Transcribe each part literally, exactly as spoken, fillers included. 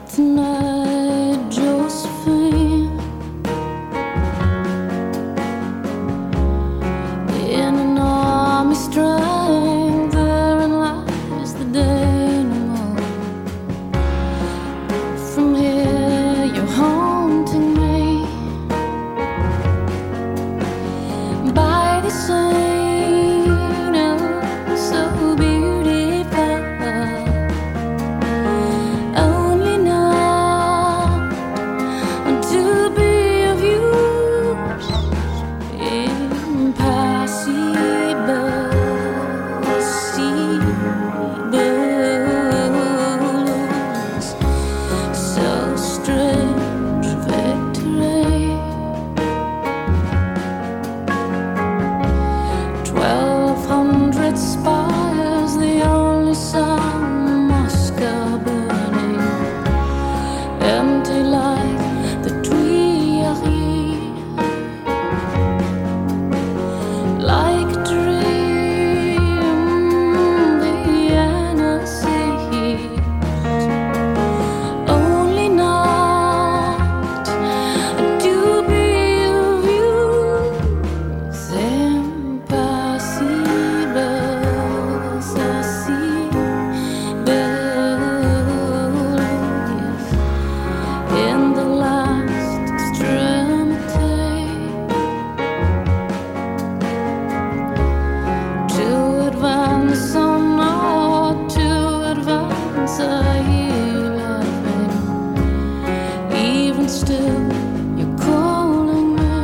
tonight, Josephine. In an army strength, therein lies the dynamo. From here, you're haunting me by the same, oh, so beautiful. Only not to be of use, impossible, seebles, so strange victory. Twelve hundred spires, the only sun, Moscow burning, empty like the Tuileries, like a dream, Vienna sees. Only not to be of use, impossible, so seebles. In the last extremity, to advance or not to advance, I hear laughing. Even still, you're calling me.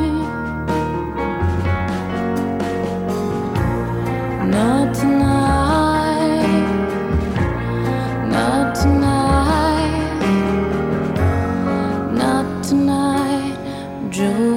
Not tonight, not tonight, not tonight, Joe.